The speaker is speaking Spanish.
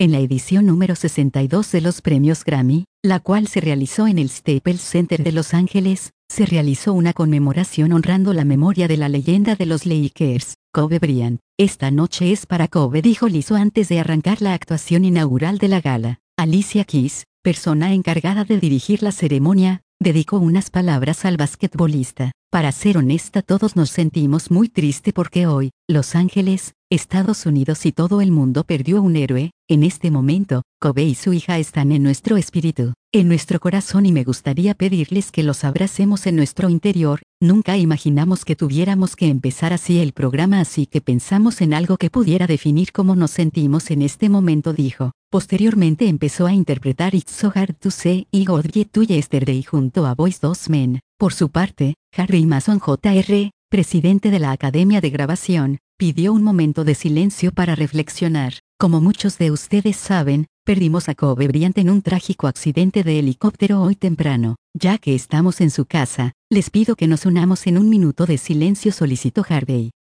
en la edición número 62 de los premios Grammy, la cual se realizó en el Staples Center de Los Ángeles, se realizó una conmemoración honrando la memoria de la leyenda de los Lakers, Kobe Bryant. Esta noche es para Kobe, dijo Lizzo antes de arrancar la actuación inaugural de la gala. Alicia Keys, persona encargada de dirigir la ceremonia, dedicó unas palabras al basquetbolista. Para ser honesta, todos nos sentimos muy triste porque hoy, Los Ángeles, Estados Unidos y todo el mundo perdió un héroe. En este momento, Kobe y su hija están en nuestro espíritu, en nuestro corazón, y me gustaría pedirles que los abracemos en nuestro interior. Nunca imaginamos que tuviéramos que empezar así el programa, así que pensamos en algo que pudiera definir cómo nos sentimos en este momento, dijo. Posteriormente empezó a interpretar It's So Hard to Say y God Get to Yesterday junto a Boyz II Men. Por su parte, Harry Mason Jr., presidente de la Academia de Grabación, pidió un momento de silencio para reflexionar. Como muchos de ustedes saben, perdimos a Kobe Bryant en un trágico accidente de helicóptero hoy temprano. Ya que estamos en su casa, les pido que nos unamos en un minuto de silencio, solicitó Harvey.